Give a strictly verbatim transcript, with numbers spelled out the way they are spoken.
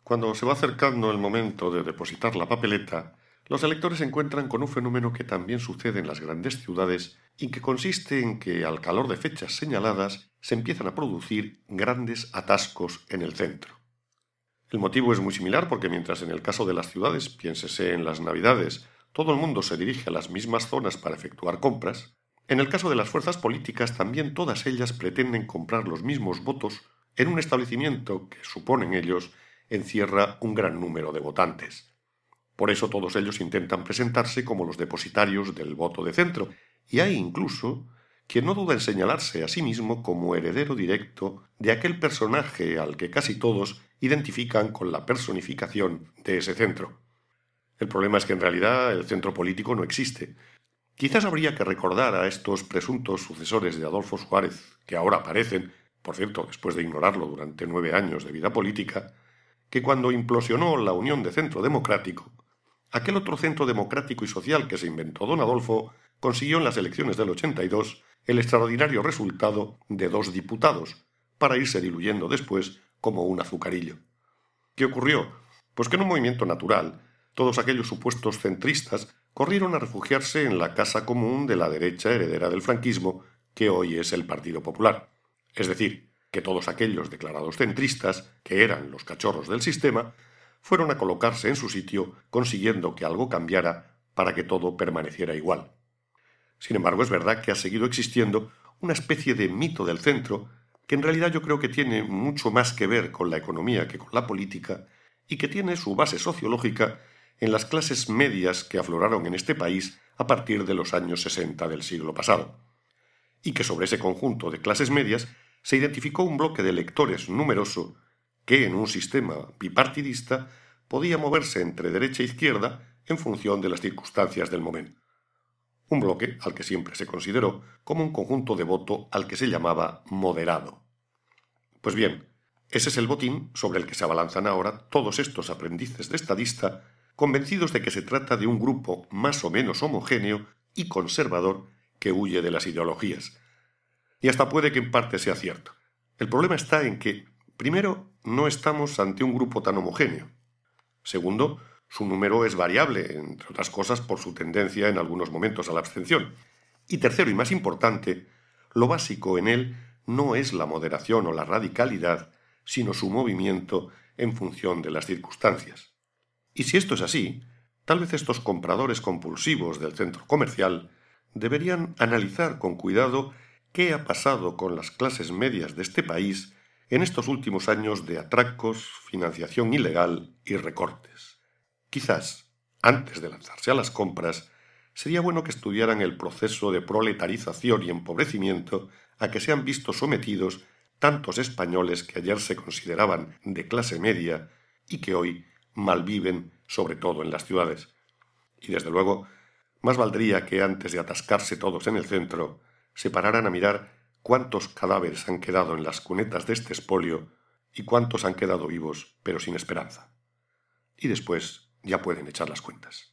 Cuando se va acercando el momento de depositar la papeleta, los electores se encuentran con un fenómeno que también sucede en las grandes ciudades y que consiste en que, al calor de fechas señaladas, se empiezan a producir grandes atascos en el centro. El motivo es muy similar porque mientras en el caso de las ciudades, piénsese en las Navidades, todo el mundo se dirige a las mismas zonas para efectuar compras, en el caso de las fuerzas políticas también todas ellas pretenden comprar los mismos votos en un establecimiento que, suponen ellos, encierra un gran número de votantes. Por eso todos ellos intentan presentarse como los depositarios del voto de centro, y hay incluso quien no duda en señalarse a sí mismo como heredero directo de aquel personaje al que casi todos identifican con la personificación de ese centro. El problema es que en realidad el centro político no existe. Quizás habría que recordar a estos presuntos sucesores de Adolfo Suárez, que ahora aparecen, por cierto, después de ignorarlo durante nueve años de vida política, que cuando implosionó la Unión de Centro Democrático, aquel otro centro democrático y social que se inventó don Adolfo consiguió en las elecciones del ochenta y dos el extraordinario resultado de dos diputados, para irse diluyendo después como un azucarillo. ¿Qué ocurrió? Pues que en un movimiento natural, todos aquellos supuestos centristas corrieron a refugiarse en la casa común de la derecha heredera del franquismo, que hoy es el Partido Popular. Es decir, que todos aquellos declarados centristas, que eran los cachorros del sistema, fueron a colocarse en su sitio, consiguiendo que algo cambiara para que todo permaneciera igual. Sin embargo, es verdad que ha seguido existiendo una especie de mito del centro, que en realidad yo creo que tiene mucho más que ver con la economía que con la política, y que tiene su base sociológica en las clases medias que afloraron en este país a partir de los años sesenta del siglo pasado, y que sobre ese conjunto de clases medias se identificó un bloque de electores numeroso que, en un sistema bipartidista, podía moverse entre derecha e izquierda en función de las circunstancias del momento. Un bloque al que siempre se consideró como un conjunto de voto al que se llamaba moderado. Pues bien, ese es el botín sobre el que se abalanzan ahora todos estos aprendices de estadista, convencidos de que se trata de un grupo más o menos homogéneo y conservador que huye de las ideologías. Y hasta puede que en parte sea cierto. El problema está en que, primero, no estamos ante un grupo tan homogéneo. Segundo, su número es variable, entre otras cosas por su tendencia en algunos momentos a la abstención. Y tercero y más importante, lo básico en él no es la moderación o la radicalidad, sino su movimiento en función de las circunstancias. Y si esto es así, tal vez estos compradores compulsivos del centro comercial deberían analizar con cuidado qué ha pasado con las clases medias de este país en estos últimos años de atracos, financiación ilegal y recortes. Quizás, antes de lanzarse a las compras, sería bueno que estudiaran el proceso de proletarización y empobrecimiento a que se han visto sometidos tantos españoles que ayer se consideraban de clase media y que hoy malviven, sobre todo en las ciudades. Y desde luego, más valdría que antes de atascarse todos en el centro, se pararan a mirar cuántos cadáveres han quedado en las cunetas de este expolio y cuántos han quedado vivos, pero sin esperanza. Y después ya pueden echar las cuentas.